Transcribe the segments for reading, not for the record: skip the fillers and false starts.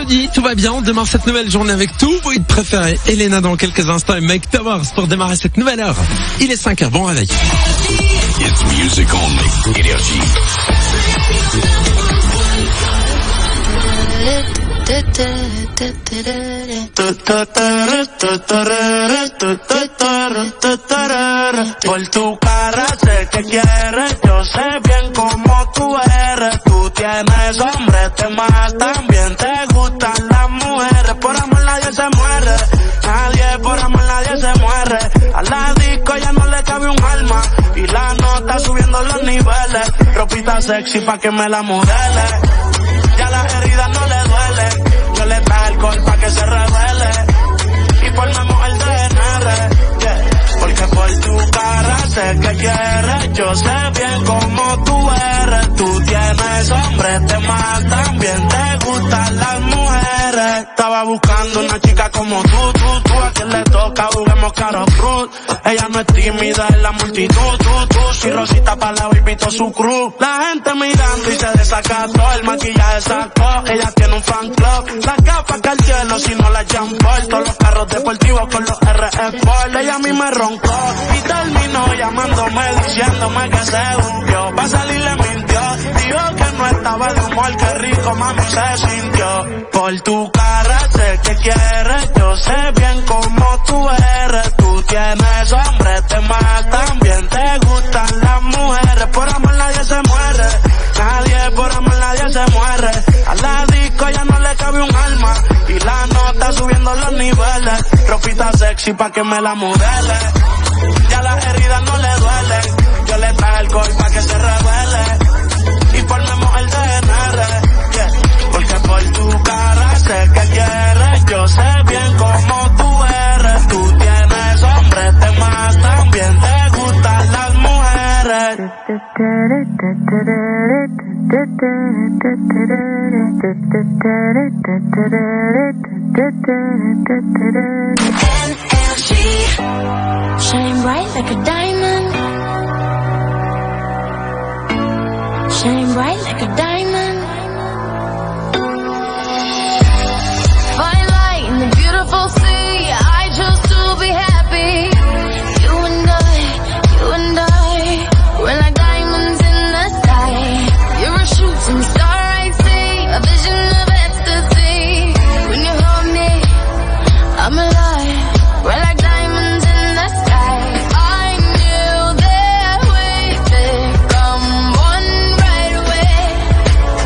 vendredi, tout va bien. On démarre cette nouvelle journée avec tous vos hits préférés. Elena dans quelques instants et Mike Towers pour démarrer cette nouvelle heure. Il est 5h, bon réveil. It's music only. Énergie. Por tu cara sé que quieres, yo sé bien cómo tú eres. Tú tienes hombre, te matan, también te gustan las mujeres. Por amor nadie se muere, nadie por amor nadie se muere. A la disco ya no le cabe un alma y la nota subiendo los niveles. Ropita sexy pa' que me la modele, ya las heridas no le duelen. Yo le traje alcohol pa' que se revele y formemos el DNR, yeah. Porque por tu cara sé que quieres, yo sé bien cómo tú eres. Tú tienes hombre, te matan, también te gustan las mujeres. Estaba buscando una chica como tú, a quien le toca juguemos caro cruz. Ella no es tímida en la multitud, tú, si Rosita pa' la invitó su cruz. La gente mirando y se desacató, el maquillaje sacó, ella tiene un fan club. Las gafas que al cielo si no la Jean-Paul, todos los carros deportivos con los RF Ford. Ella a mí me roncó y terminó llamándome diciéndome que se hundió. Pa' salir le mintió, dijo que no estaba de humor, que rico mami se sintió. Por tu cara sé que quieres, yo sé bien cómo tú eres. Tú tienes hombre, te matan, también te gustan las mujeres. Por amor nadie se muere, nadie por amor nadie se muere. A la disco ya no le cabe un alma y la nota subiendo los niveles. Ropita sexy pa' que me la modele, ya las heridas no le duelen. Yo le traje alcohol pa' que se revele y formemos el DNR, yeah. Porque por tu cara sé que quieres, yo sé bien cómo tú eres. Tú tienes hombre, te matan, también te gustan las mujeres. Shine bright like a diamond. Shine bright like a diamond. Fine light in the beautiful sea. I chose to be happy. You and I, we're like diamonds in the sky. You're a shooting star, I see, a vision of ecstasy. When you hold me, I'm alive. We're like diamonds in the sky. I knew that we'd become one right away.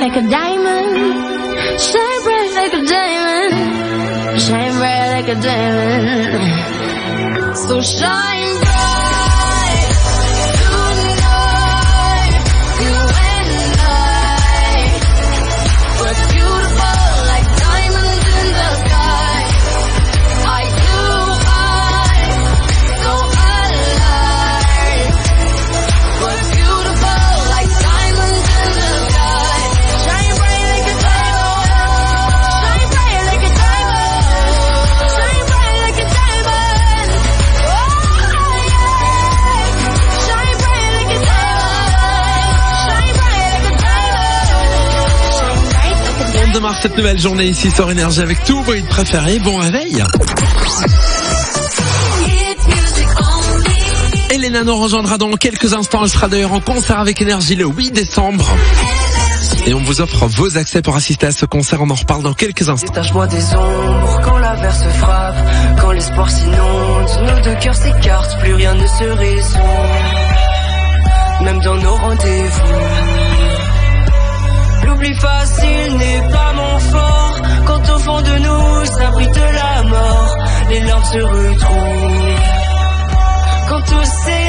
like a diamond. Shine bright like a diamond. Shine bright like a diamond. So shine bright tonight. You and I. We're beautiful like diamonds in the sky. Eye to eye, so alive. We're beautiful like diamonds in the sky. Shine bright like a diamond. Shine bright like a diamond. Shine bright like a diamond. Oh yeah. Shine bright like a diamond. Shine bright like a diamond. Shine bright like a diamond. On démarre cette nouvelle journée ici sur Énergie avec tous vos hits préférés. Bon réveil. Elena nous rejoindra dans quelques instants. Elle sera d'ailleurs en concert avec Énergie le 8 décembre. Et on vous offre vos accès pour assister à ce concert. On en reparle dans quelques instants. Détache-moi des ombres quand l'averse frappe, quand l'espoir s'inonde, nos deux cœurs s'écartent, plus rien ne se résout, même dans nos rendez-vous. L'oubli facile n'est pas mon fort, quand au fond de nous s'abrite la mort, les larmes se retrouvent, quand tout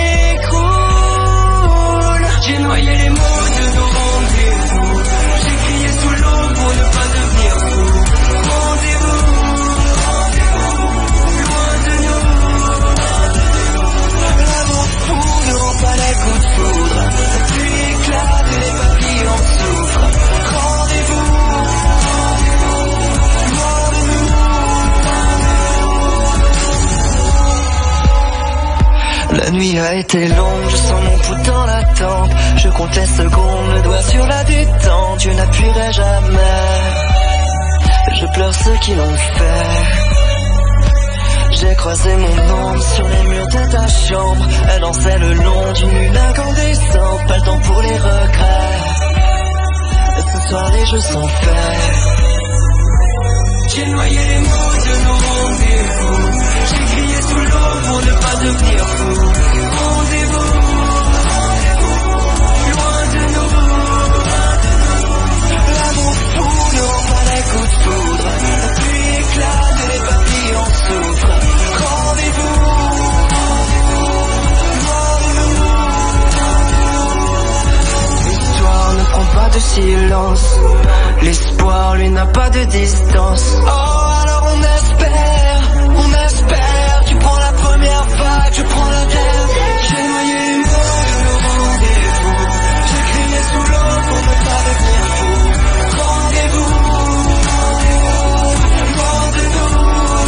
s'écroule. J'ai noyé les mots de nos rendez-vous, j'ai crié sous l'eau pour ne pas devenir fou. Rendez-vous, loin de nous. L'amour fou ne rend pas les coups de foudre, la pluie éclate et les papillons souffrent. Rendez-vous, loin de nous. La nuit a été longue, je sens mon pouls dans la tempe. Je compte les secondes, le doigt sur la détente. Je n'appuierai jamais, je pleure ceux qui l'ont fait. J'ai croisé mon ombre sur les murs de ta chambre. Elle dansait le long d'une lune incandescente. Pas le temps pour les regrets, ce soir les jeux sont faits. J'ai noyé les mots de nos rendez-vous, j'ai crié sous l'eau pour ne pas devenir fou. Rendez-vous, loin de nous. L'amour fou ne rend pas les coups de foudre, la pluie éclate et les papillons souffrent. Rendez-vous, loin de nous. L'histoire ne prend pas de silence, l'espoir lui n'a pas de distance. Oh alors on espère, tu prends la première vague, je prends la dernière. J'ai noyé les mots de nos rendez-vous, j'ai crié sous l'eau pour ne pas devenir fou. Rendez-vous, loin de nous.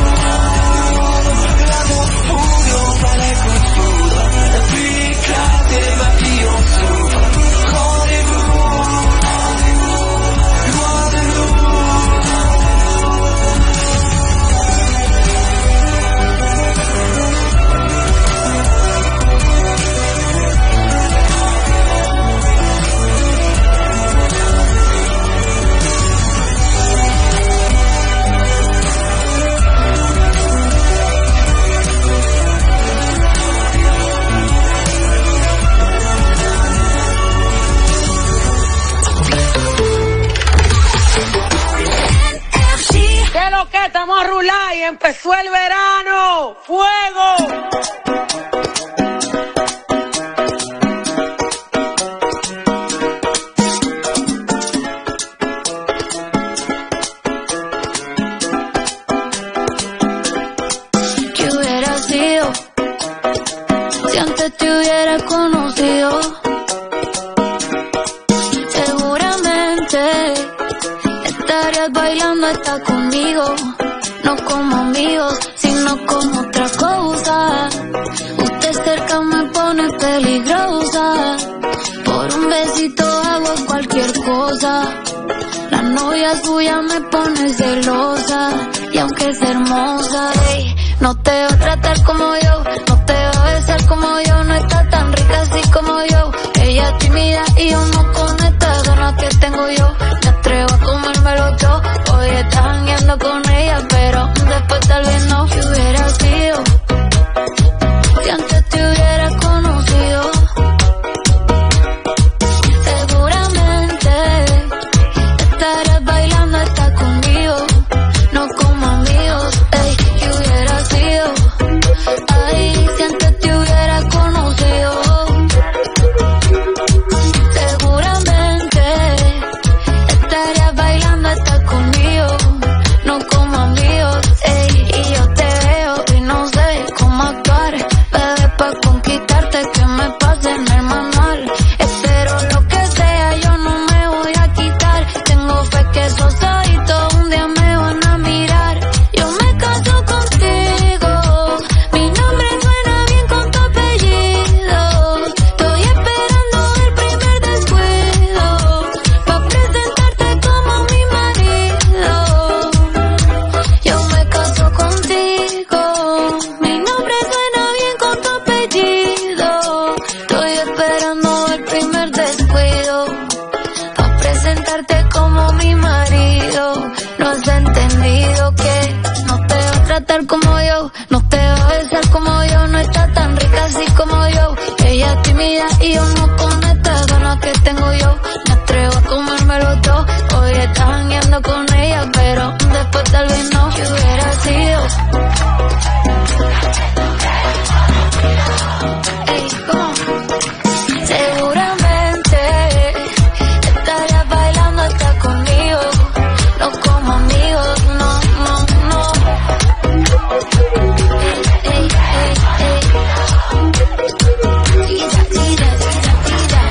L'amour fou ne rend pas les coups de foudre, la pluie éclate et les papillons souffrent. Rendez-vous, loin de nous. ¿Qué lo que? Estamos a rular y empezó el verano. ¡Fuego! ¿Qué hubiera sido si antes te hubiera conocido? Seguramente estarías bailando hasta conmigo, no como amigos, sino como otra cosa. Usted cerca me pone peligrosa, por un besito hago cualquier cosa. La novia suya me pone celosa, y aunque es hermosa, ey, no te va a tratar como yo, no te va a besar como yo, no está tan rica así como yo. Ella es tímida y yo no con estas ganas que tengo yo. Me atrevo a comérmelo todo, hoy estás jangueando con ella, pero después tal vez no. ¿Qué hubiera sido si antes te hubiera conocido? Seguramente tímida y yo no con estas ganas que tengo yo. Me atrevo a comérmelo todo. Hoy estás jangueando con ella, pero después tal vez no. ¿Qué hubiera sido? Ey, ¿cómo? Seguramente estarías bailando hasta conmigo. No como amigos, no, no, no. Ey, ey, ey, ey. Tira, tira, tira, tira.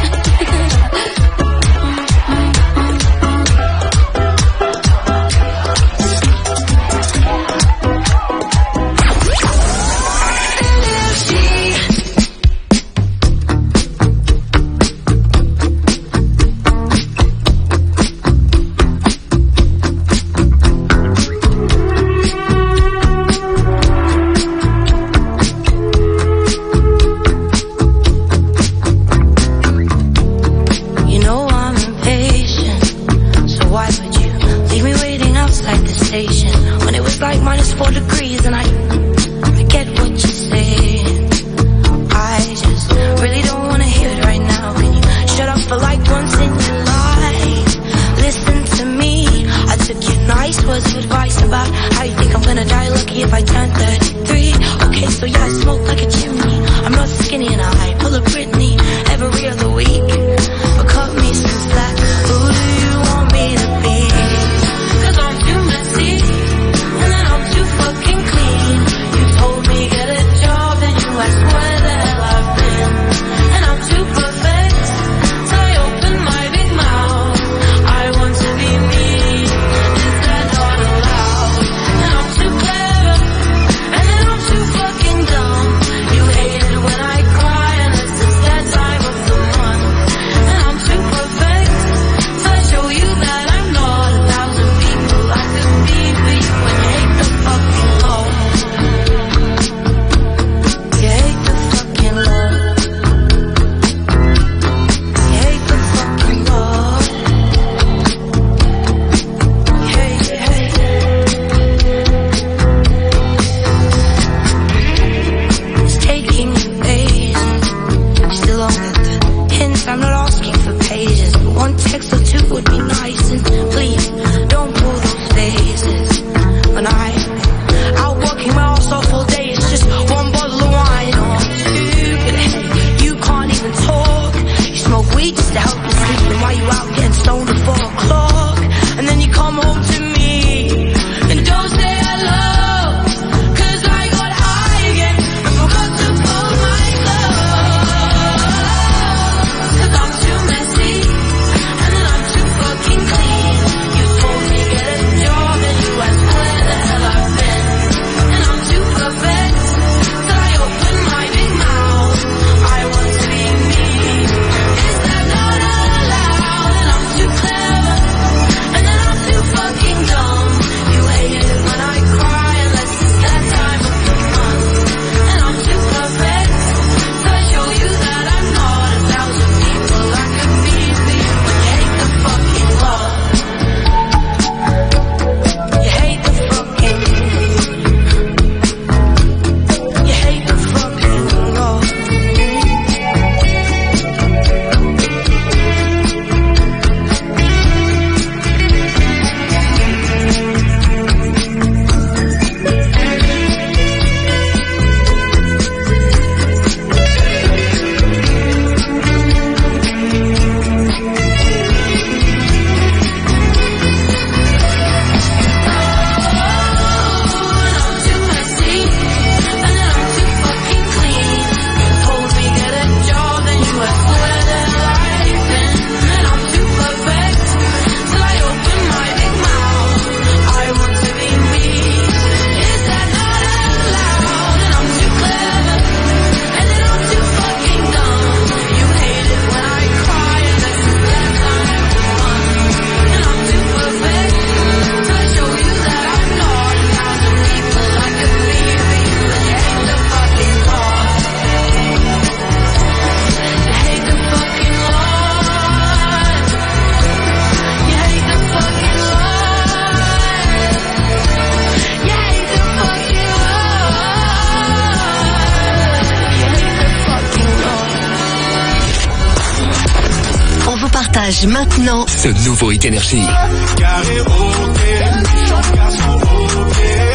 Partage maintenant ce nouveau Hit Energy. Carré OK, méchant garçon OK.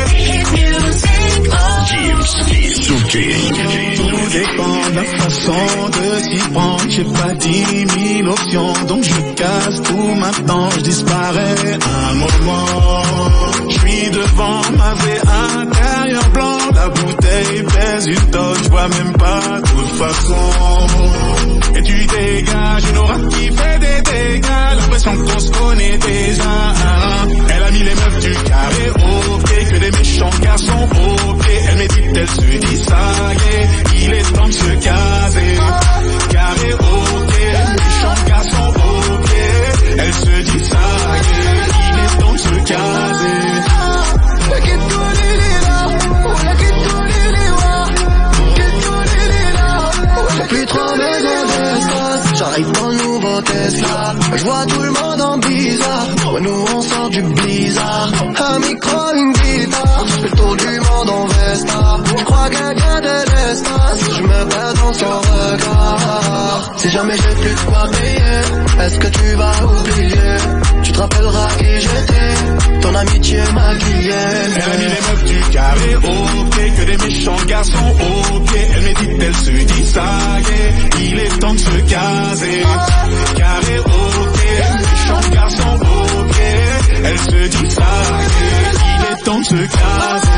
Tout dépend de la façon de s'y prendre. J'ai pas 10 000 options, donc je casse tout maintenant. Je disparais un moment. Je suis devant ma V intérieur blanc. La bouteille pèse une tonne, je vois même pas de toute façon. Et tu dégages une aura qui fait des dégâts. L'impression qu'on se connaît déjà. Elle a mis les meufs du carré OK, que des méchants garçons OK. Elle médite, elle se dit ça y est, il est temps de se caser. Carré OK, méchant garçon OK. Elle se dit ça y est, il est temps de se caser. J'ai plus trop besoin d'espace. J'arrive dans le nouveau Tesla. Je vois tout le monde en bizarre. Ouais, nous on sort du blizzard. Un micro, une guitare. Je fais le tour du monde en Vesta. Je crois qu'elle vient de l'espace. Je me perds dans son regard. Si jamais j'ai plus de quoi payer, est-ce que tu vas oublier? Tu te rappelleras qui j'étais. Ton amitié maquillée. Elle a mis les meufs du carré OK, que des méchants garçons OK. Elle médite, elle se dit ça y est, il est temps de se caser. Carré OK, méchant garçon OK. Elle se dit ça y est, il est temps de se caser.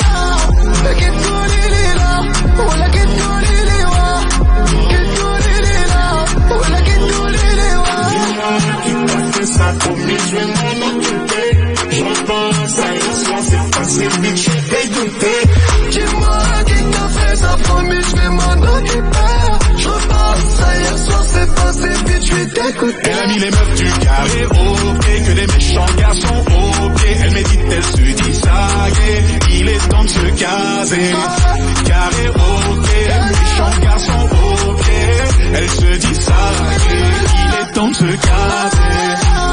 Ça promis, je vais m'en occuper. Je pense à hier soir, c'est passé vite, je vais douter. Dis-moi qui t'a fait ça, promis, je vais m'en occuper. Je pense à hier soir, c'est passé vite, je vais t'écouter. Elle a mis les meufs du carré OK, que des méchants garçons OK. Elle médite, elle se dit ça y est, il est temps de se caser. Carré OK, méchant garçon OK. Elle se dit ça y est, il est temps de se caser.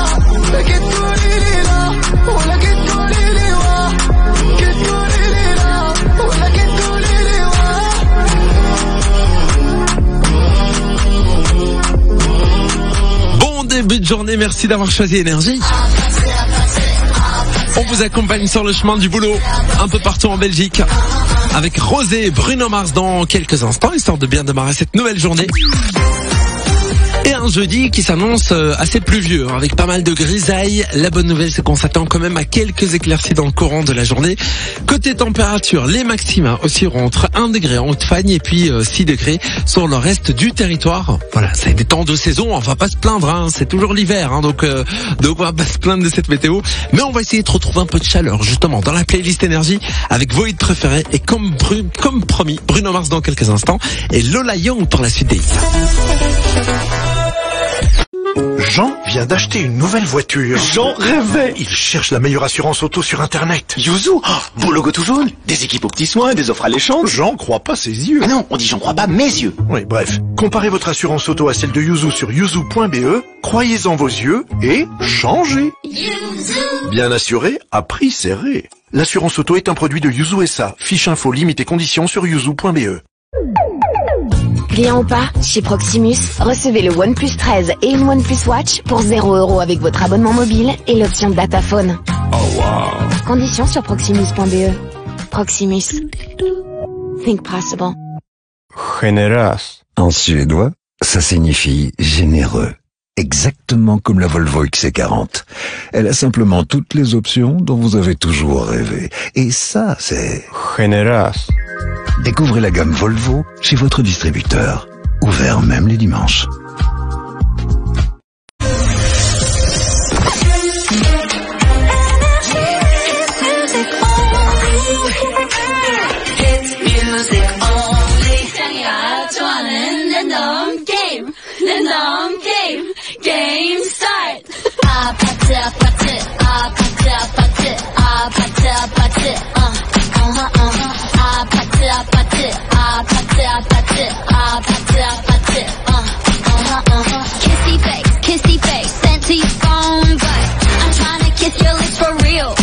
Bon début de journée, merci d'avoir choisi Énergie. On vous accompagne sur le chemin du boulot, un peu partout en Belgique, avec Rosé et Bruno Mars dans quelques instants, histoire de bien démarrer cette nouvelle journée. Et un jeudi qui s'annonce assez pluvieux, avec pas mal de grisailles. La bonne nouvelle, c'est qu'on s'attend quand même à quelques éclaircies dans le courant de la journée. Côté température, les maxima oscilleront entre 1 degré en Haute-Fagne et puis 6 degrés sur le reste du territoire. Voilà, c'est des temps de saison, on va pas se plaindre, hein, c'est toujours l'hiver, hein, donc on va pas se plaindre de cette météo. Mais on va essayer de retrouver un peu de chaleur, justement, dans la playlist Énergie, avec vos hits préférés. Et comme promis, Bruno Mars dans quelques instants, et Lola Young pour la suite des hits. Jean vient d'acheter une nouvelle voiture. J'en rêvais. Il cherche la meilleure assurance auto sur Internet. Yuzu, beau logo tout jaune, des équipes aux petits soins, des offres alléchantes. Jean croit pas ses yeux. Ah non, on dit j'en crois pas mes yeux. Oui, bref. Comparez votre assurance auto à celle de Yuzu sur yuzu.be, croyez-en vos yeux et changez. Bien assuré, à prix serré. L'assurance auto est un produit de Yuzu SA. Fiche info, limite et conditions sur yuzu.be. Client ou pas, chez Proximus, recevez le OnePlus 13 et une OnePlus Watch pour 0 € avec votre abonnement mobile et l'option Dataphone. Oh wow. Conditions sur proximus.be. Proximus. Think possible. Generös. En suédois, ça signifie généreux. Exactement comme la Volvo XC40. Elle a simplement toutes les options dont vous avez toujours rêvé. Et ça, c'est... Generös. Découvrez la gamme Volvo chez votre distributeur. Ouvert même les dimanches. Game start. Kissy face, sent to your phone, but I'm trying to kiss your lips for real.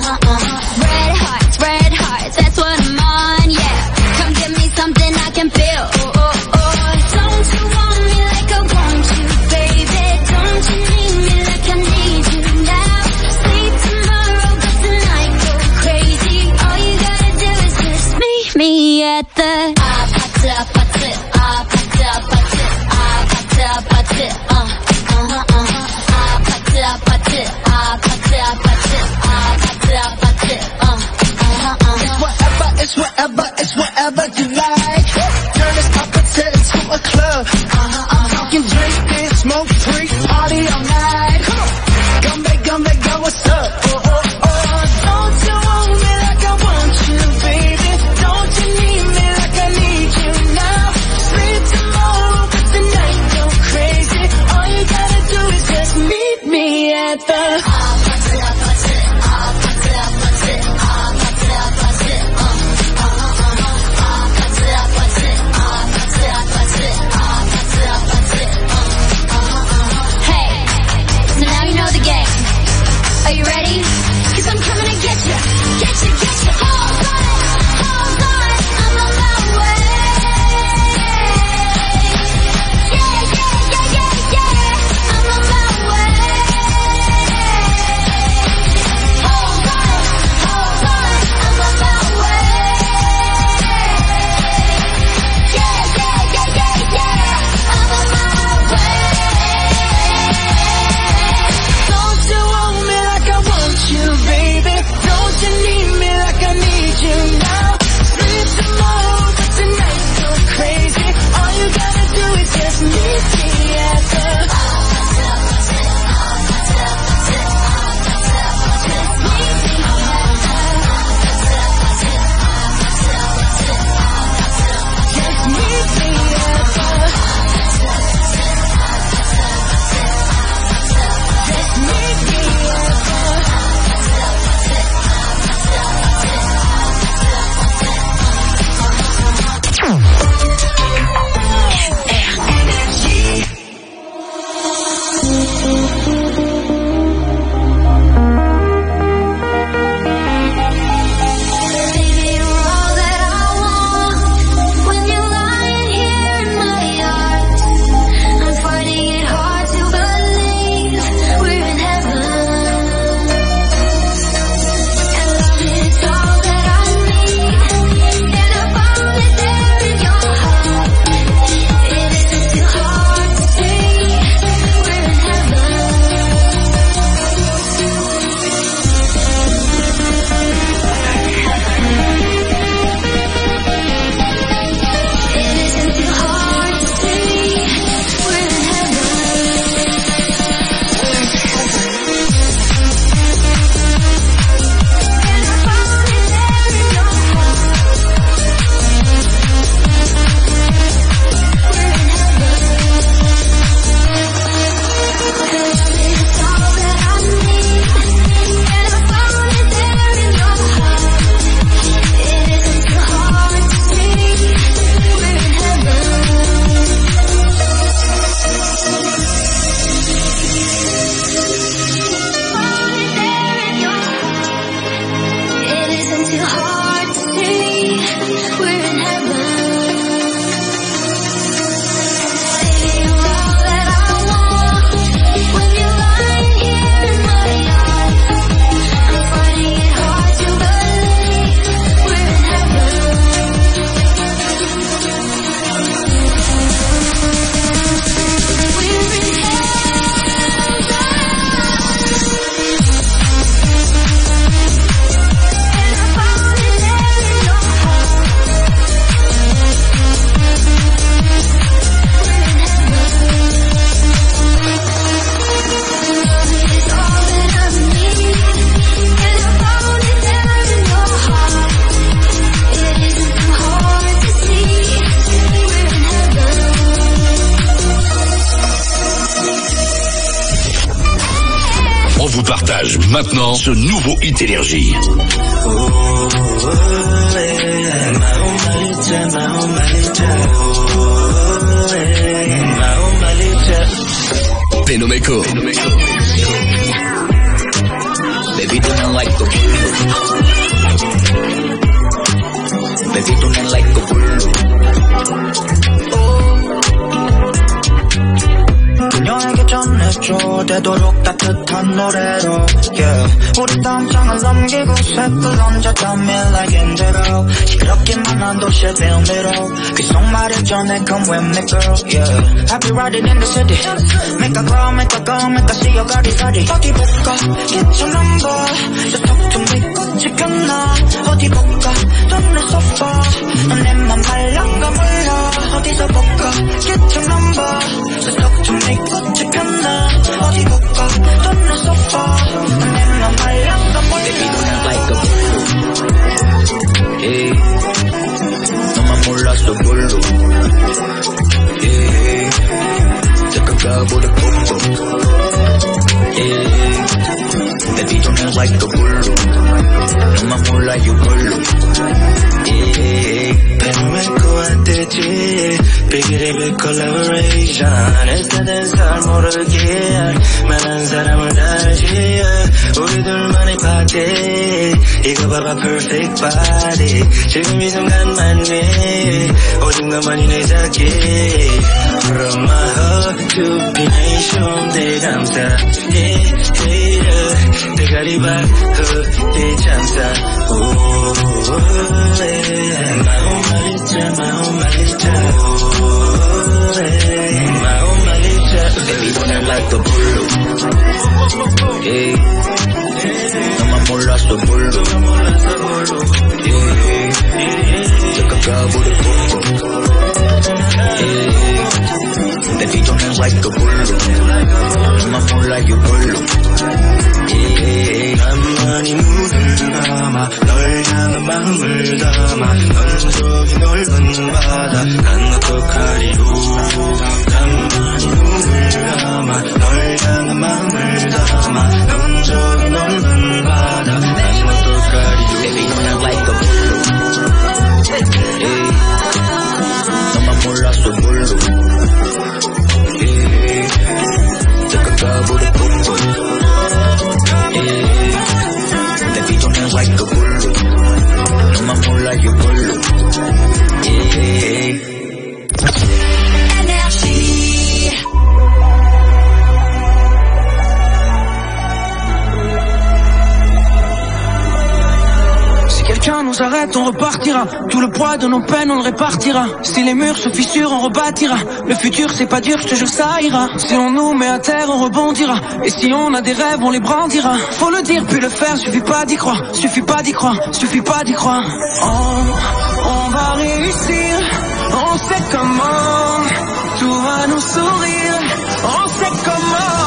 Red hearts, that's what I'm on, yeah. Come give me something I can feel. Don't you want me like I want you, baby? Don't you at the Are you ready? 'Cause I'm coming to get you. Get you, get you. Hold on, I'm on my way. Yeah, yeah, yeah, yeah, yeah. I'm on my way. Hold on, I'm on my way. Yeah, yeah, yeah, yeah, yeah. I'm on my way. Don't you want me like I want you, baby? Don't you need me like I need you now? Sleep tomorrow, but tonight go crazy. All you gotta do is just meet me at the On vous partage maintenant ce nouveau hit énergie. Penomeko. Baby, don't like the Baby, don't like the 그녀에게 전해줘 되도록 따뜻한 노래로 yeah. 우리 담장을 넘기고 새끝 얹어 땀이 like 인대로 시끄럽기만 한 도시의 빌미로 그 속말을 전해 come with me girl yeah. I'll be riding in the city make a grow, make a go, make a see your 가리사리 어디 볼까 kitchen number 저 턱좀 뒤꿈치 폈나 어디 볼까 동네 소파 넌 내 맘 말랑가 몰라 어디서 볼까 kitchen number 저 턱좀 뒤꿈치 폈나 어디 볼까 동네 소파 넌 내 맘 말랑가 몰라 Baby don't like a blue hey. 너만 몰랐어 blue hey. 잠깐 가보다 뽀뽀 yeah. like the bullo. No más mola you bullo. 배우고 왔댔지 비기리비 collaboration 애써댄 살 모르게 말한 사람을 다시 우리둘만의 파티 이거 봐봐 perfect body 지금 이 순간만이 오직 너만이 내 자기 From my heart to be nation 대감사해 대가리 박후 대참사 마음 말리자 마음 말리자 마음 말리자 Baby don't act like the bullo 너만 몰랐어 bullo 내가 가버릴 뻔 Baby don't act like the bullo 너만 몰라 you bullo 나만이 눈을 감아 널 향한 마음을 담아 넌 저기 넓은 바다 난 어떡하리요 나만이 눈을 감아 널 향한 마음을 담아 넌 저기 넓은 바다 난 어떡하리요 Baby don't act like the bullo 너만 몰랐어 bullo 내가 가버릴 뻔 Baby don't act like the bullo 너만 몰라 you bullo Quelqu'un nous arrête, on repartira. Tout le poids de nos peines, on le répartira. Si les murs se fissurent, on rebâtira. Le futur, c'est pas dur, je te jure, ça ira. Si on nous met à terre, on rebondira. Et si on a des rêves, on les brandira. Faut le dire, puis le faire, suffit pas d'y croire. Suffit pas d'y croire, suffit pas d'y croire. On va réussir, on sait comment. Tout va nous sourire, on sait comment.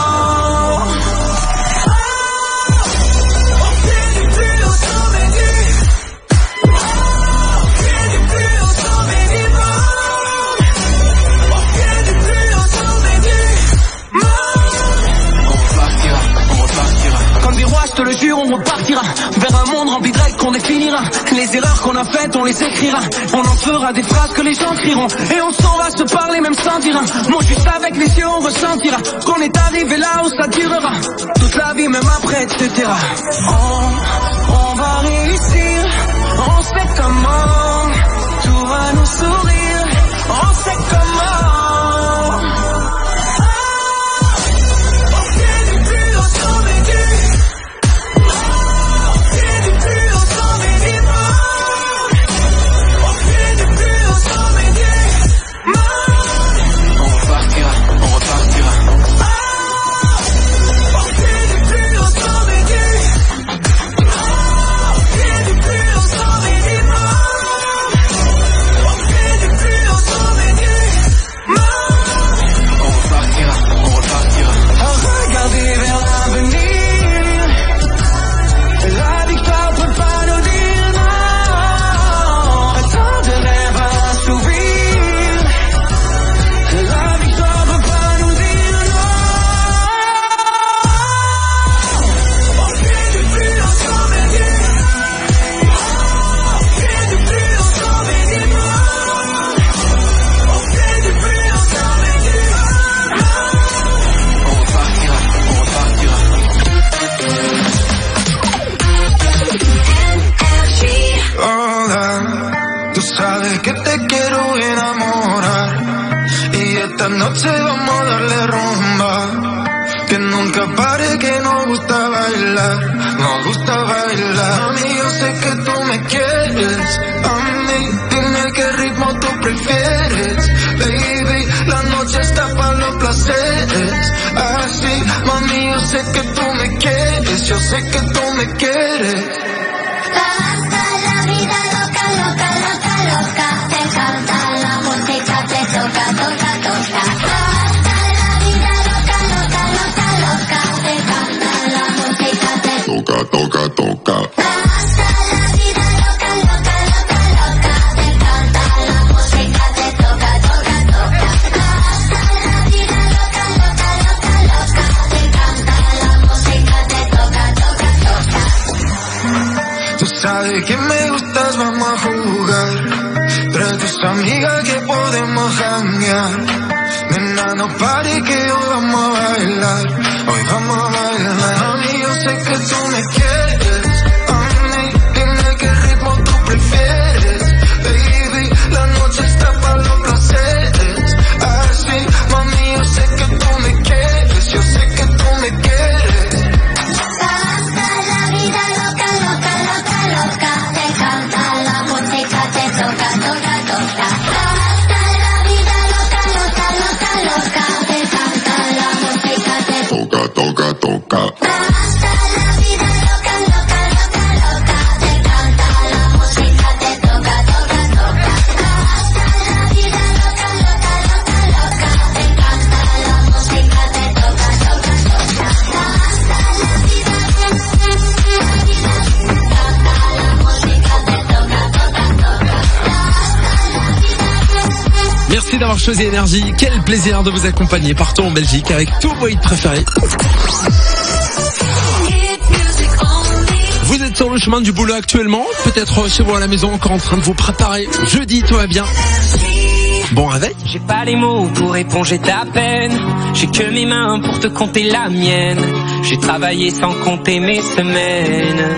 Je te le jure, on repartira vers un monde rempli de règles qu'on définira. Les erreurs qu'on a faites, on les écrira. On en fera des phrases que les gens crieront. Et on s'en va se parler même sans dire un mot. Juste avec les yeux, on ressentira qu'on est arrivé là où ça durera toute la vie, même après, etc. On va réussir, on sait comment. Tout va nous sourire, on sait comment. noche vamos a darle rumba. Que nunca pare, que nos gusta bailar. Nos gusta bailar. Mami, yo sé que tú me quieres. A mí, dime qué ritmo tú prefieres. Baby, la noche está para los placeres. Así, mami, yo sé que tú me quieres. Yo sé que tú me quieres. Hasta la vida loca, loca, loca, loca. Te encanta la música, te toca, toca, toca. Hasta la vida loca, loca, loca, loca. Te encanta la música, te toca, toca, toca. Hasta la vida loca, loca, loca, loca. Te encanta la música, te toca, toca, toca. Hasta la vida loca, loca, loca, loca. Te encanta la música, te toca, toca, toca. Baby, que me gustas, vamos a jugar. Trae tus amigas que podemos janguear. Nena, no pare que hoy vamos a bailar. Hoy vamos a bailar. Mami, yo sé que tú me quieres. Mami, dime qué ritmo tú prefieres. Baby, la noche está para los placeres. Así, mami, yo sé que tú me quieres. Yo sé que tú me quieres. Hasta la vida loca, loca, loca, loca. Te canta la música, te toca, toca, toca. Hasta la vida loca, loca, loca, loca. Te canta la música, te toca, toca, toca. Hasta la vida loca, loca, loca, loca. Te canta la música, te toca, toca, toca. Hasta la vida loca, loca, loca, loca. Te canta la música, te toca, toca, toca. Hasta la vida Merci d'avoir choisi Énergie. Quel plaisir de vous accompagner partout en Belgique avec tous vos hits préférés. Vous êtes sur le chemin du boulot actuellement, peut-être chez vous à la maison encore en train de vous préparer. Jeudi, tout va bien. Bon réveil. J'ai pas les mots pour éponger ta peine. J'ai que mes mains pour te compter la mienne. J'ai travaillé sans compter mes semaines.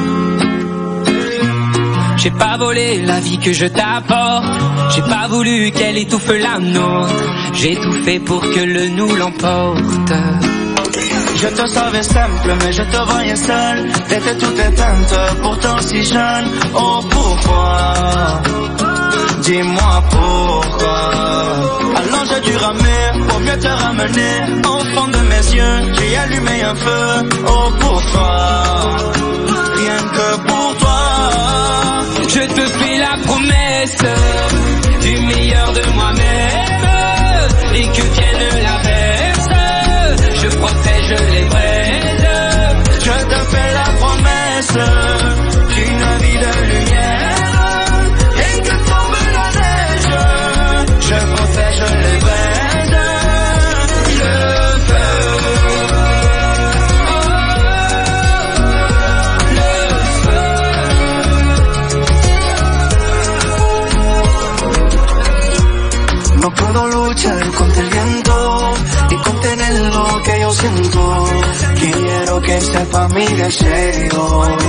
J'ai pas volé la vie que je t'apporte. J'ai pas voulu qu'elle étouffe la nôtre. J'ai tout fait pour que le nous l'emporte. Je te savais simple, mais je te voyais seule. T'étais toute éteinte, pourtant si jeune. Oh pourquoi? Dis-moi pourquoi. Alors j'ai dû ramer pour mieux te ramener. Au fond de mes yeux, j'ai allumé un feu. Oh pour toi, rien que pour toi. Je te fais la promesse du meilleur de moi-même. Et que vienne l'averse, je protège les braises. Je te fais la promesse d'une vie de lumière. Et que tombe la neige, je protège les braises. Le feu, No puedo luchar contra el viento y contener lo que yo siento. Quiero que sepa mi deseo.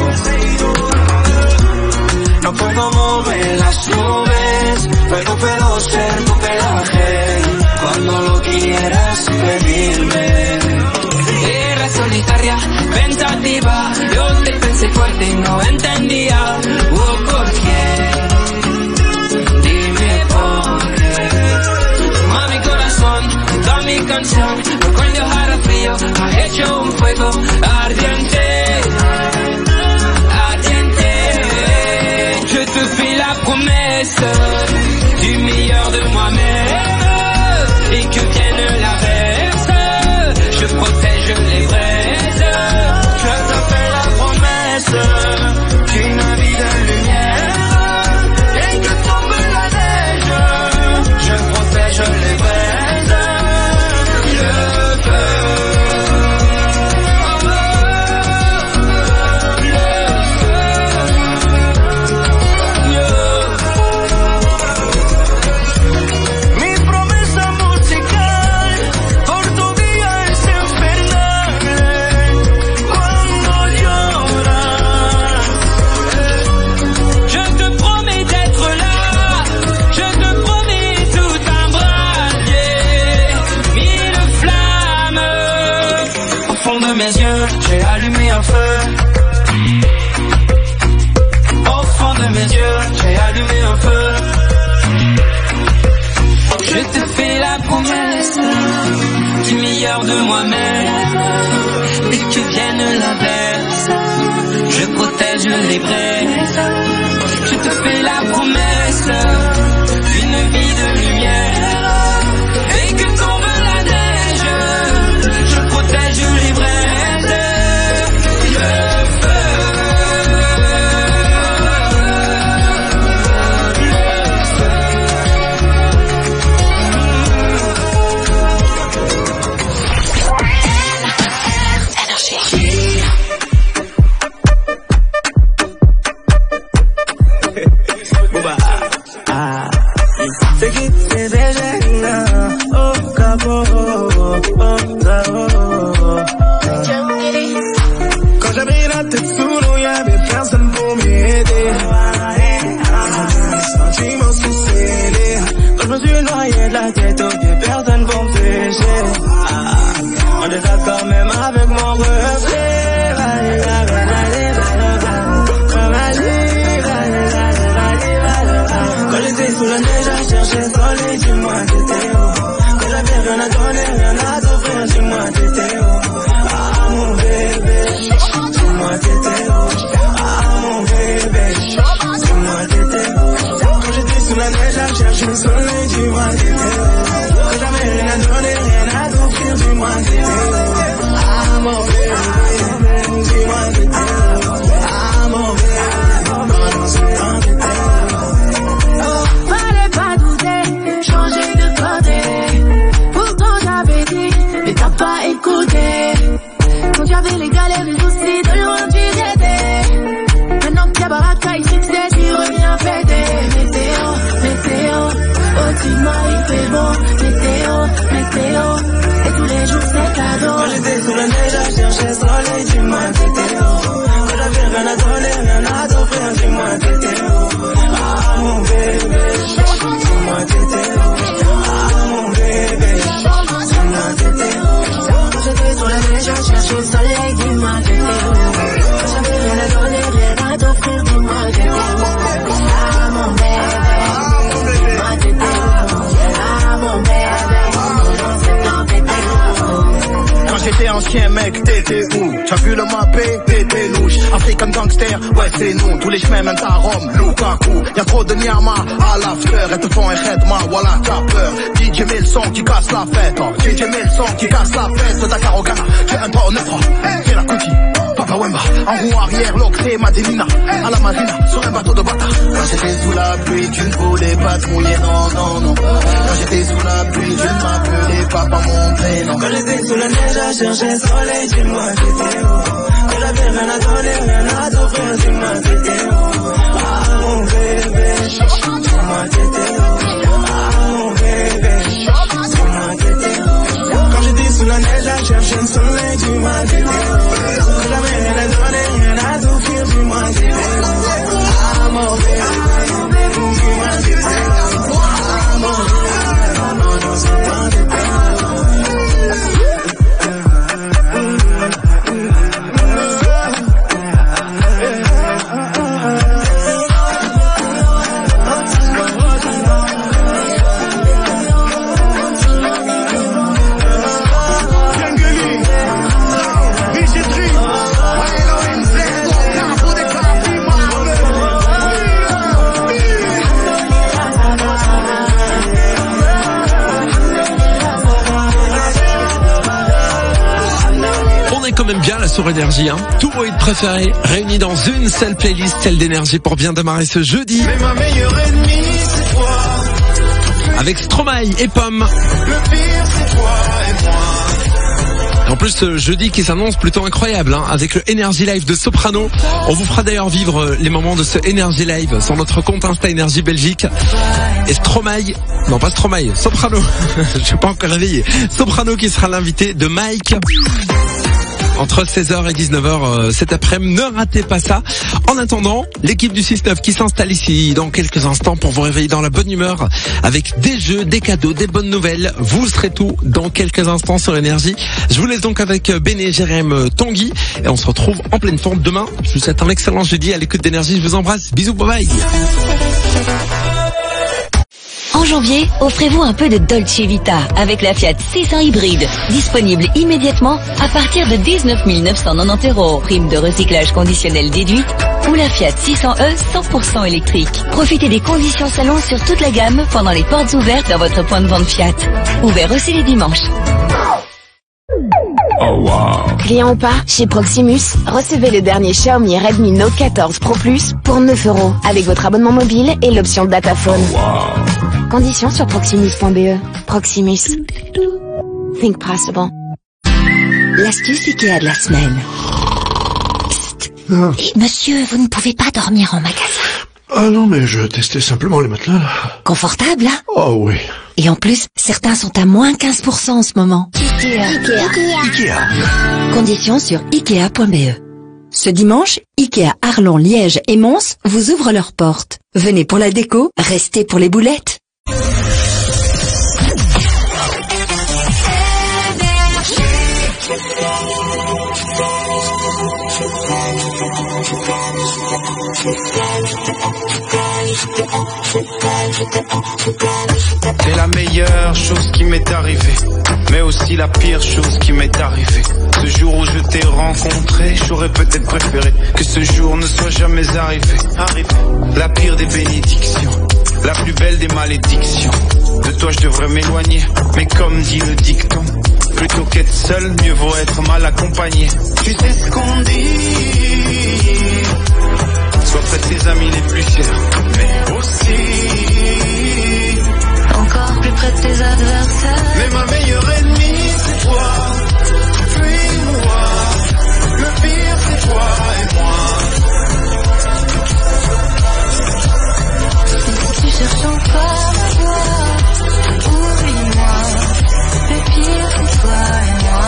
No puedo mover las nubes, pero puedo ser tu pelaje cuando lo quieras pedirme. Era solitaria, pensativa. Yo te pensé fuerte y no entendía. Oh, ¿por qué? Dime por qué. Mami corazón, toda mi canción. Recuerdo dejar frío, ha hecho un fuego ardiente. Ardiente. Je te fais la promesse du meilleur de moi-même. Et que vienne l'averse, je protège les braises. je te fais la promesse d'une vie de lumière. Et que tombe la neige, je protège les braises. Le feu, mi promesa musical por tu día es infernal. Cuando lloras, Je te promets d'être là. Je te promets tout un brasier. Mille flammes. au fond de mes yeux, j'ai allumé un feu. Au fond de mes yeux, j'ai allumé un feu. Je te fais la promesse du meilleur de moi-même. Et que vienne l'averse, je protège les braises. Je te fais la promesse d'une vie de lumière. Et que tombe la neige, je protège les braises. Le feu, t'es d'accord même avec mon reflet. Quand j'étais sous la neige à chercher le soleil, dis-moi t'étais où? Quand j'avais rien à donner, rien à t'offrir, dis-moi t'étais où? Ah mon bébé, dis-moi t'étais où? Ah mon bébé, dis-moi t'étais où? Quand j'étais sous la neige à chercher le soleil, dis-moi t'étais où? Quand j'avais rien à donner, rien à t'offrir, dis-moi t'étais où? Ah mon bébé, dis-moi t'étais où? Ah mon bébé, Fallait pas douter, changer de côté. Pourtant j'avais dit, mais t'as pas écouté. Quand j'avais les galères et aussi de loin tu t'aidais. Maintenant que t'as baraka et succès, tu reviens péter. Météo, au-dessus de moi il fait beau. Météo, et tous les jours c'est cadeau. Quand j'étais sous la neige à chercher le soleil, dis-moi t'étais où? Quand j'avais rien à donner, rien à t'offrir, dis-moi t'étais où? Ah mon bébé, dis-moi t'étais où? Ah mon bébé, dis-moi t'étais où? Quand j'étais sous la neige à chercher le soleil, dis-moi t'étais où? Quand j'avais rien à donner, rien à t'offrir, dis-moi t'étais où? Ah mon bébé, dis-moi t'étais où? Ah mon bébé, quand j'étais ancien mec, t'étais où? T'as vu le mappé? T'étais louche. African gangster, ouais c'est nous. Tous les chemins mènent à Rome, Lukaku. Y'a trop de Nyama à l'after. Elles te font un khedma, voilà t'as peur. DJ met le son qui casse la fête. DJ met le son qui casse la fête. Dakar au Ghana, j'ai un tour 9 c'est la Kuti, Papa Wemba. En roue arrière, l'octré, Madinina. À la marina, sur un bateau de bata. Quand j'étais sous la pluie, tu ne voulais pas te mouiller, non. Quand j'étais sous la pluie, tu ne m'appelais pas par mon prénom. Quand j'étais sous la neige à chercher le soleil, dis-moi t'étais où? Quand j'avais rien à donner, rien à t'offrir, dis-moi t'étais où? Ah mon bébé, dis-moi t'étais où? Ah mon bébé, dis-moi t'étais où? Quand j'étais sous la neige à chercher le soleil, dis-moi t'étais où? Quand j'avais rien à donner, rien à t'offrir, dis-moi t'étais où? Ah mon bébé, dis-moi t'étais où? Ah mon bébé, dis-moi t'étais où? Quand même bien là sur Énergie, hein. Tous vos hits préférés réunis dans une seule playlist, celle d'Énergie pour bien démarrer ce jeudi. Mais ma meilleure ennemie c'est toi. Avec Stromae et Pomme. Le pire c'est toi et moi. En plus, ce jeudi qui s'annonce plutôt incroyable, hein, avec le Energy Live de Soprano. On vous fera d'ailleurs vivre les moments de ce Energy Live sur notre compte Insta Énergie Belgique. Et Stromae, non pas Stromae, Soprano, je suis pas encore réveillé. Soprano qui sera l'invité de Mike. Entre 16h et 19h cet après-midi, ne ratez pas ça. En attendant, l'équipe du 6-9 qui s'installe ici dans quelques instants pour vous réveiller dans la bonne humeur avec des jeux, des cadeaux, des bonnes nouvelles. Vous serez tout dans quelques instants sur Énergie. Je vous laisse donc avec Béné, Jérém, Tanguy et on se retrouve en pleine forme demain. Je vous souhaite un excellent jeudi à l'écoute d'Énergie. Je vous embrasse. Bisous, bye bye. En janvier, offrez-vous un peu de Dolce Vita avec la Fiat 600 hybride. Disponible immédiatement à partir de 19 990 €. Prime de recyclage conditionnel déduite. Ou la Fiat 600e 100% électrique. Profitez des conditions salon sur toute la gamme pendant les portes ouvertes dans votre point de vente Fiat. Ouvert aussi les dimanches. Oh wow. Client ou pas, chez Proximus, recevez le dernier Xiaomi Redmi Note 14 Pro Plus pour 9 € avec votre abonnement mobile et l'option Dataphone. Oh wow. Conditions sur proximus.be. Proximus. Think possible. L'astuce Ikea de la semaine. Psst. Et monsieur, vous ne pouvez pas dormir en magasin. Ah non, mais je testais simplement les matelas, là. Confortable, hein? Oh oui. Et en plus, certains sont à moins 15% en ce moment. Ikea. Conditions sur Ikea.be. Ce dimanche, Ikea Arlon, Liège et Mons vous ouvrent leurs portes. Venez pour la déco, restez pour les boulettes. C'est la meilleure chose qui m'est arrivée, mais aussi la pire chose qui m'est arrivée. Ce jour où je t'ai rencontré, j'aurais peut-être préféré que ce jour ne soit jamais arrivé. La pire des bénédictions, la plus belle des malédictions. De toi je devrais m'éloigner, mais comme dit le dicton, plutôt qu'être seul, mieux vaut être mal accompagné. Tu sais ce qu'on dit, sois près de tes amis les plus chers, mais aussi encore plus près de tes adversaires. Mais ma meilleure ennemie c'est toi, suis-moi. Le pire c'est toi et moi. Si tu cherches encore ma voix, oublie-moi. Le pire c'est toi et moi.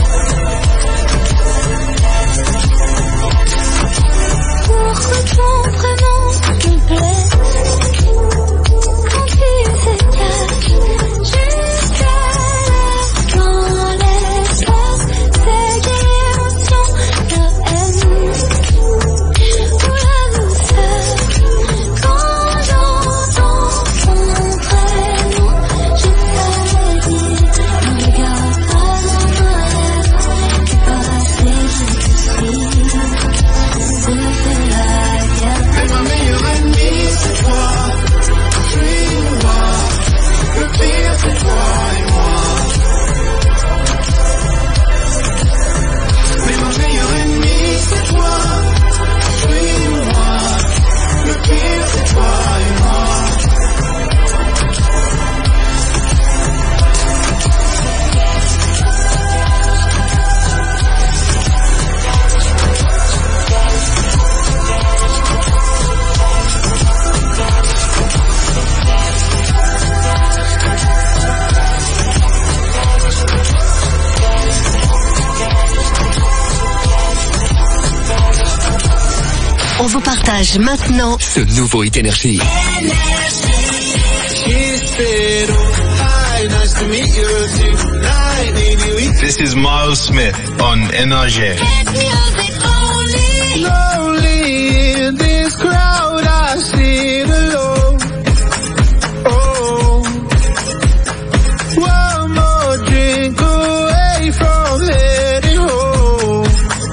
Pourquoi ton prénom me plaît quand tu te caches jusqu'à dans l'espace, c'est quelle émotion, la haine ou la douceur quand j'entends ton prénom. Je savais dire, ne regarde pas dans ma lèvre, du passé je te suis. Mais ma meilleure ennemie c'est toi, suis-moi. Le pire c'est toi et moi. Mais ma meilleure ennemie c'est toi, suis-moi. Le pire c'est toi et moi. On vous partage maintenant ce nouveau Hit Energy. This is Miles Smith on Energy. Lonely in this crowd, I sit alone. Oh, one more drink away from heading home.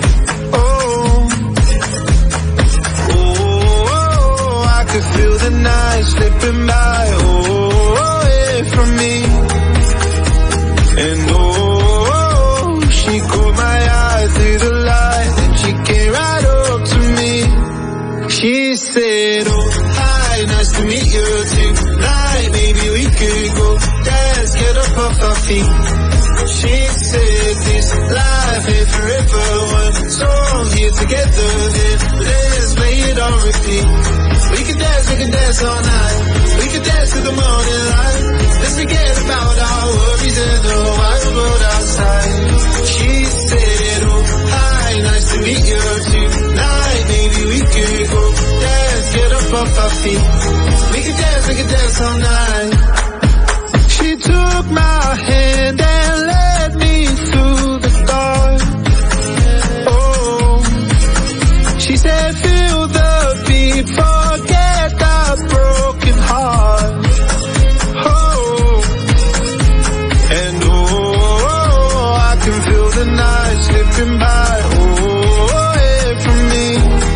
Oh, I could feel the night slipping by. Away from me. And she caught my eye through the light, and she came right up to me. She said, oh, hi, nice to meet you tonight. Maybe we could go dance, get up off our feet. She said, this life ain't forever. One song here together, then let's play it on repeat. We can dance all night. We can dance to the morning light. Let's forget about our worries and the wide world outside. She said, oh, hi, nice to meet you tonight. Maybe we could go dance, get up off our feet. We can dance all night. She took my hand and led me through the dark. Oh, she said, feel the beat, forget the broken heart. Oh, and I can feel the night slipping by, away from me.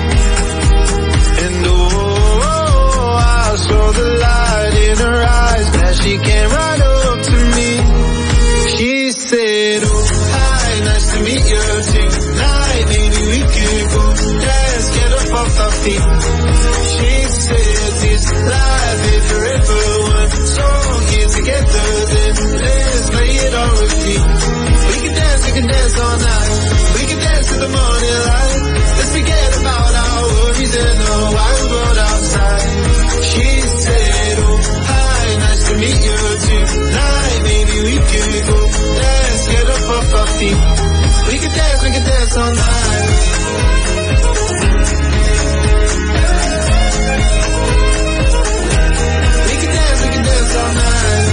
And I saw the light in her eyes as she came right up to me. She said, oh, hi, nice to meet you tonight. Maybe we could go dance, get up off our feet. She said, this life is forever. One song here together, then let's play it on repeat. We can dance all night. We can dance to the morning light. Let's forget about our worries and the wild world outside. She said, oh, hi, nice to meet you tonight. Maybe we could go dance, get up off our feet. We can dance all night. We can dance all night.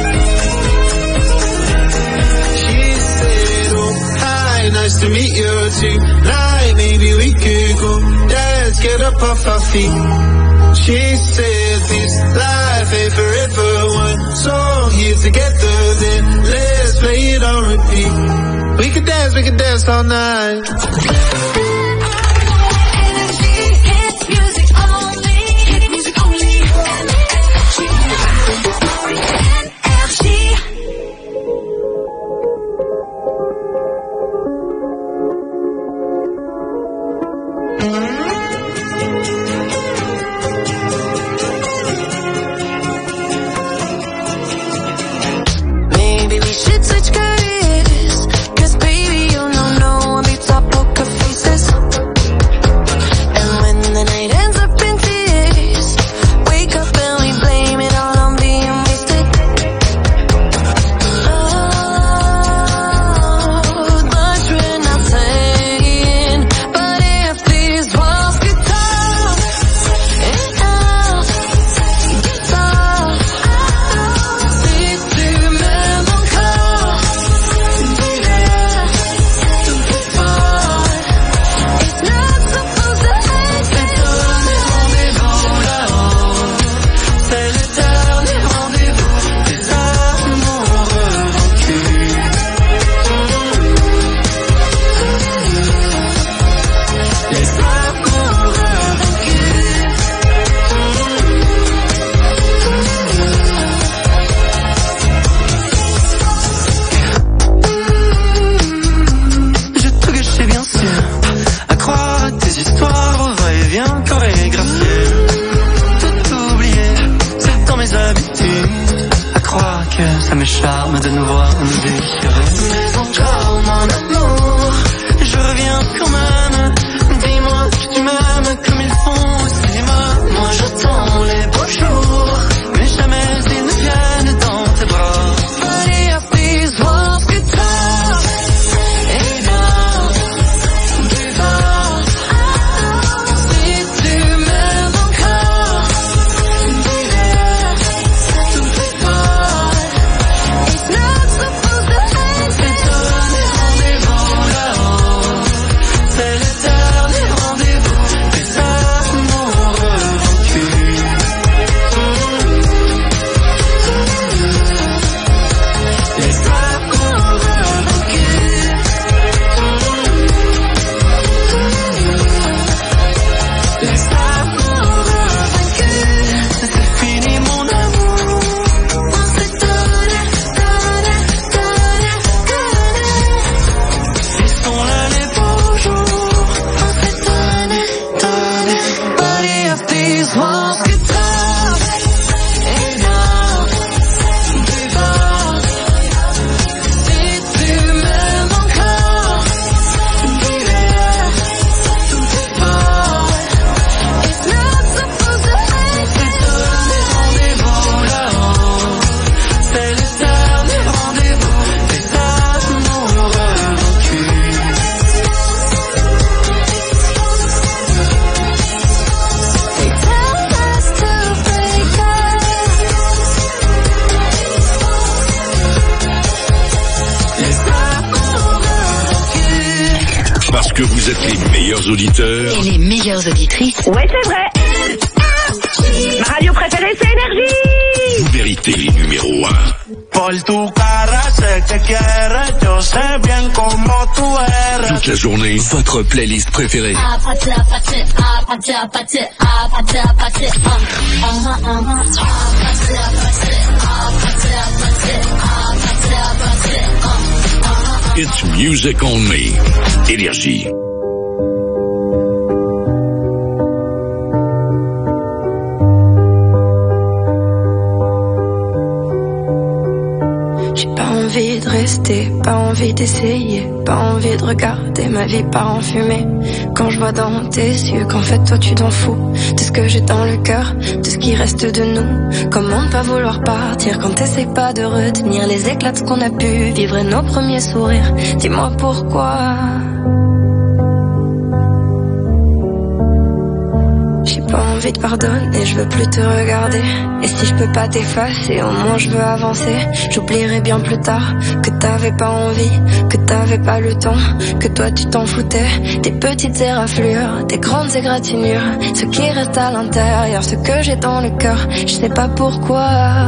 She said, oh, hi, nice to meet you tonight, maybe we could go. Let's get up off our feet. She said this life ain't forever. One song here together, then let's play it on repeat. We could dance all night. Ça me charme de nous voir nous déchirer. Mais encore mon amour, je reviens quand même. Dis-moi que tu m'aimes comme ils font au cinéma. Moi j'attends les beaux jours, mais jamais ils ne viennent dans tes bras. Allez, please, vois ce que t'as. Et viens, tu vas. Si tu m'aimes encore, dis-le, tout fait pas. Vous êtes les meilleurs auditeurs et les meilleures auditrices. Ouais, c'est vrai. Ma radio préférée, c'est Énergie. Vous méritez les numéros 1. Por tu cara sé que quieres, yo sé bien como tú eres. Toute la journée, votre playlist préférée. It's music only. Énergie. J'ai pas envie de rester, pas envie d'essayer, pas envie de regarder ma vie part en fumée. Quand je vois dans tes yeux qu'en fait toi tu t'en fous de ce que j'ai dans le cœur, de ce qui reste de nous. Comment ne pas vouloir partir quand t'essayes pas de retenir les éclats de ce qu'on a pu vivre et nos premiers sourires. Dis-moi pourquoi. J'ai pas envie envie de pardonner, je veux plus te regarder. Et si je peux pas t'effacer, au moins je veux avancer. J'oublierai bien plus tard que t'avais pas envie, que t'avais pas le temps, que toi tu t'en foutais. Des petites éraflures, des grandes égratignures, ce qui reste à l'intérieur, ce que j'ai dans le cœur, je sais pas pourquoi.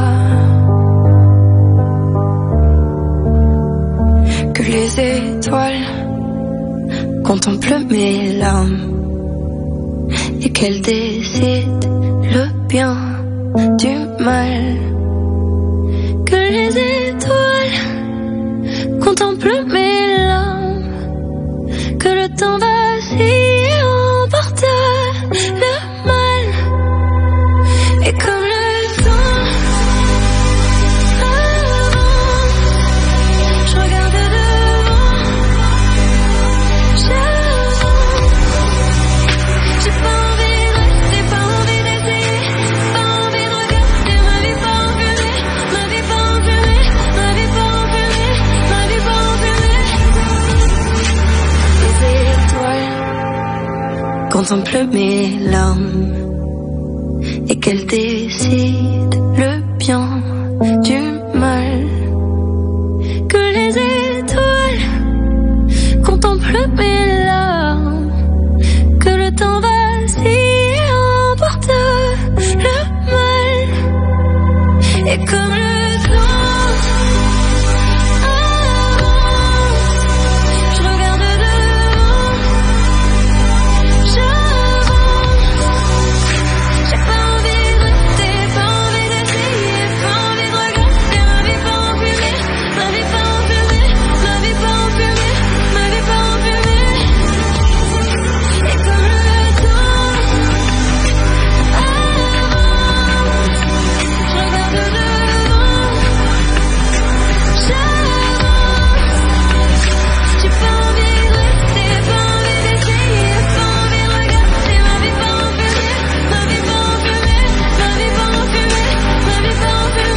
Que les étoiles contemplent mes larmes et qu'elles décident le bien du mal. Que les étoiles contemplent mes larmes, que le temps vacille emporte le mal. Et comme le temps avance, je regarde devant, j'avance. J'ai pas envie de rester, pas envie d'essayer, pas envie de regarder ma vie pas enfumée, ma vie pas enfumée, ma vie pas enfumée, ma vie pas enfumée. Les étoiles contemplent mes larmes et qu'elles décident le bien du mal. Que les étoiles contemplent mes larmes, que le temps vacille emporte le mal. Et comme le temps avance, je regarde devant, j'avance. J'ai pas envie de rester, pas envie d'essayer, pas envie de regarder ma vie pas enfumée, ma vie pas enfumée, ma vie pas enfumée, ma vie pas enfumée. Et comme le temps avance, je regarde devant, j'avance. J'ai pas envie de rester, pas envie d'essayer, pas envie de regarder ma vie pas enfumée, ma vie pas enfumée, ma vie pas enfumée, ma vie pas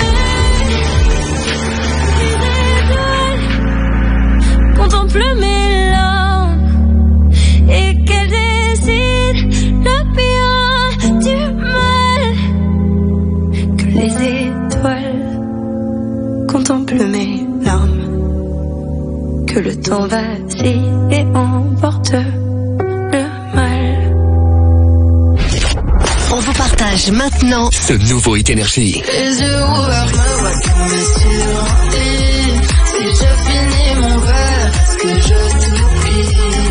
enfumée. Les étoiles contemplent mes larmes et qu'elles décident le bien du mal. Que les étoiles contemplent mes larmes, que le temps vacille et emporte le mal. On vous partage maintenant Ce nouveau Hit Énergie. Les yeux ouverts, je me vois tomber sur un lit. Si je finis mon verre, est-ce que je t'oublie?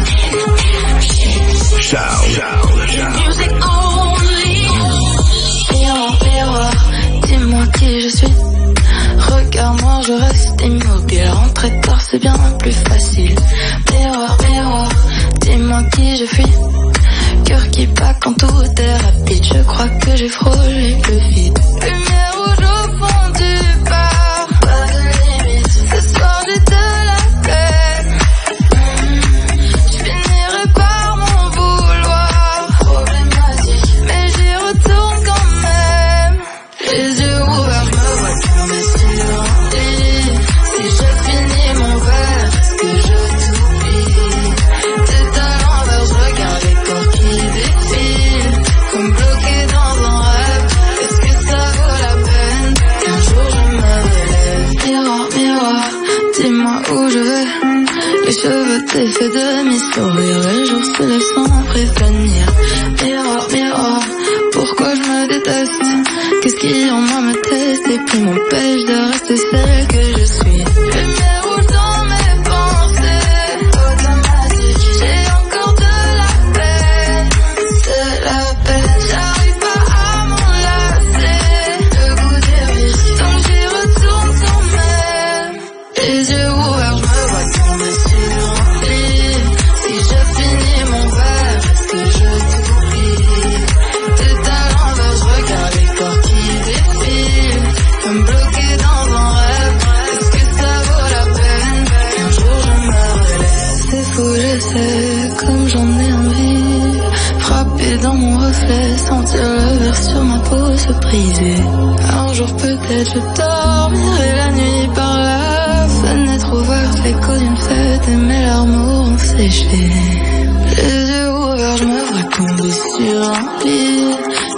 Music only. Miroir, miroir, dis-moi qui je suis. Regarde-moi, je reste immobile. Rentrer tard, c'est bien plus facile. Miroir, miroir, dis-moi qui je suis. Cœur qui bat quand tout est rapide. Je crois que j'ai frôlé le vide. Lumière rouge au fond du bar, pas de limite. Ce soir j'ai de la peine. Je finirai par m'en vouloir. Problématique, mais j'y retourne quand même. Les yeux ouverts, je me vois tomber sur un lit. Si je finis mon verre, est-ce que je t'oublie? Tête à l'envers, je regarde les corps qui défilent, comme bloqué dans un rêve. Est-ce que ça vaut la peine qu'un jour je me relève? Miroir, miroir, dis-moi où je vais. Les cheveux défaits de mes sourires, le jour se lève sans prévenir. Miroir, miroir, pourquoi je me déteste? Qu'est-ce qui en moi me teste et puis m'empêche de rester celle que je suis? Lumière rouge dans mes pensées, automatique. J'ai encore de la peine, j'arrive pas à m'enlacer. Le goût des risques, donc j'y retourne quand même. Les yeux ouverts, je me vois tomber sur un lit. Si je finis mon verre, est-ce que je t'oublie? Tête à l'envers, je regarde les corps qui défilent, comme bloqué dans un rêve. Est-ce que ça vaut la peine qu'un jour je me relève? C'est fou, je sais, comme j'en ai envie. Frapper dans mon reflet, sentir le verre sur ma peau se briser. Un jour peut-être je dormirai la nuit par la fenêtre ouverte, l'écho d'une fête et mes larmes auront séché. Les yeux ouverts, je me vois tomber sur un lit.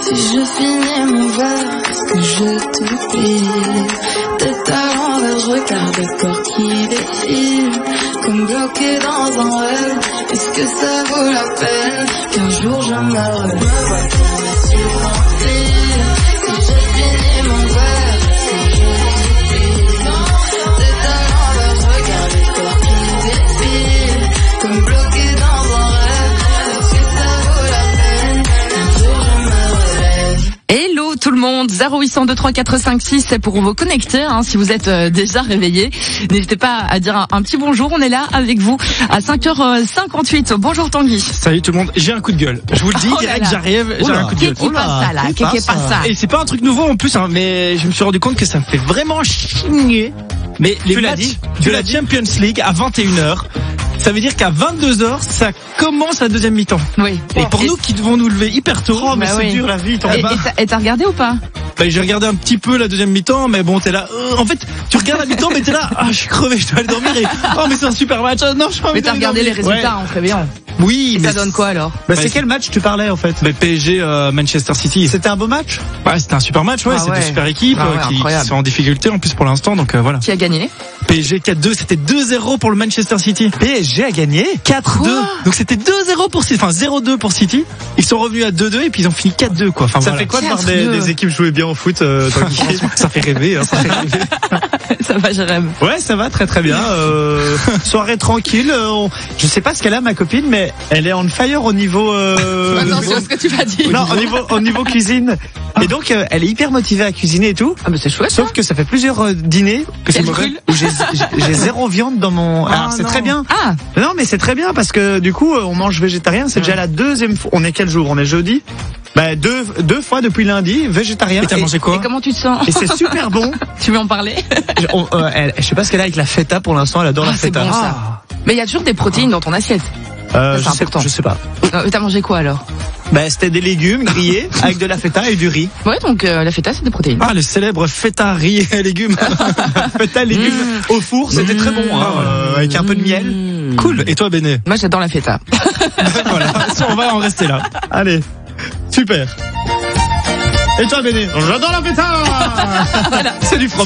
Si je finis mon verre, est-ce que je t'oublie? Tête à l'envers, je regarde le corps qui défile, comme bloqué dans un rêve. Est-ce que ça vaut la peine qu'un jour je me relève? Me vois-t-elle sur un fil? Si je finis mon verre, est-ce que je t'oublie? Tête à l'envers, je regarde le corps qui défile, comme bloqué dans un rêve. Est-ce que ça vaut la peine qu'un jour je me relève? Hello tout le monde, 0800 23 456, c'est pour vous connecter, si vous êtes déjà réveillés. N'hésitez pas à dire un petit bonjour, on est là avec vous à 5h58. Bonjour Tanguy. Salut tout le monde, j'ai un coup de gueule. Je vous le dis direct, j'arrive, j'ai un coup de gueule. Qu'est-ce qui passe ça là? Qu'est-ce qui passe ça? Et c'est pas un truc nouveau en plus, mais je me suis rendu compte que ça me fait vraiment chigner. Mais les matchs de la Champions League à 21h, ça veut dire qu'à 22h, ça commence la deuxième mi-temps. Oui. Et pour nous qui devons nous lever hyper tôt, mais c'est dur la vie. Et t'as regardé ou pas? J'ai regardé un petit peu la deuxième mi-temps, mais bon, t'es là. En fait, tu regardes la mi-temps, mais t'es là. Ah, je suis crevé, je dois aller dormir. Mais c'est un super match. Non, je Mais t'as regardé les résultats en te réveillant. Oui, et mais ça donne quoi alors? C'est quel match tu parlais en fait? PSG Manchester City. C'était un beau match? Ouais, c'était un super match, c'est des super équipes qui sont en difficulté en plus pour l'instant, donc voilà. Qui a gagné? PSG 4-2, c'était 2-0 pour le Manchester City. PSG a gagné 4-2. Donc c'était 2-0 pour City, 0-2 pour City. Ils sont revenus à 2-2 et puis ils ont fini 4-2 quoi. Enfin, ça fait quoi de voir des équipes jouer bien au foot? Ça fait rêver, ça fait rêver. Ça va, je rêve. Ouais, ça va très très bien. Soirée tranquille. Je sais pas ce qu'elle a ma copine, mais elle est on fire au niveau. Attention à ce que tu vas dire. Non, au niveau cuisine. Et donc elle est hyper motivée à cuisiner et tout. Ah mais c'est chouette. Sauf que ça fait plusieurs dîners que c'est mauvais. Où j'ai zéro viande dans mon. Alors c'est très bien. Ah. Non mais c'est très bien parce que du coup on mange végétarien. C'est déjà la deuxième fois. On est quel jour? On est jeudi. Deux fois depuis lundi, végétarien. Et t'as mangé quoi? Et comment tu te sens? Et c'est super bon. Tu veux en parler? Je sais pas ce qu'elle a avec la feta pour l'instant, elle adore la feta. C'est bon ça. Mais il y a toujours des protéines dans ton assiette. Je sais pas. T'as mangé quoi alors? C'était des légumes grillés avec de la feta et du riz. Ouais, donc la feta c'est des protéines. Ah, le célèbre feta riz et légumes. Feta légumes au four, c'était très bon, avec un peu de miel. Cool. Et toi, Béné? Moi, j'adore la feta. Voilà, on va en rester là. Allez, super. Et toi, Béné? J'adore la feta. Voilà. C'est du fromage.